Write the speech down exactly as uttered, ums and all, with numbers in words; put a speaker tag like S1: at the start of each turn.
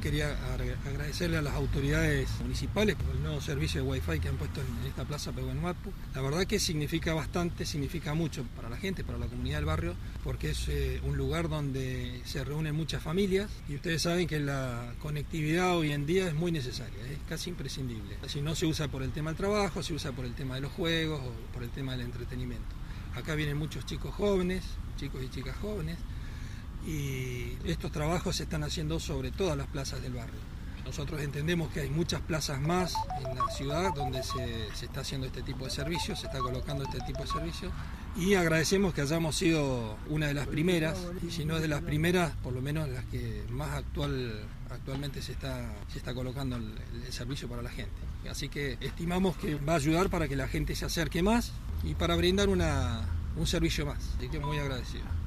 S1: quería agradecerle a las autoridades municipales por el nuevo servicio de Wi-Fi que han puesto en esta plaza Pehuen Mapu. La verdad que significa bastante, significa mucho para la gente, para la comunidad del barrio, porque es eh, un lugar donde se reúnen muchas familias y ustedes saben que la conectividad hoy en día es muy necesaria, es casi imprescindible. Si no se usa por el tema del trabajo, se usa por el tema de los juegos o por el tema del entretenimiento. Acá vienen muchos chicos jóvenes, chicos y chicas jóvenes, y estos trabajos se están haciendo sobre todas las plazas del barrio. Nosotros entendemos que hay muchas plazas más en la ciudad donde se, se está haciendo este tipo de servicios, se está colocando este tipo de servicios, y agradecemos que hayamos sido una de las primeras, y si no es de las primeras, por lo menos las que más actual, actualmente se está, se está colocando el, el servicio para la gente. Así que estimamos que va a ayudar para que la gente se acerque más y para brindar una, un servicio más. Así que muy agradecido.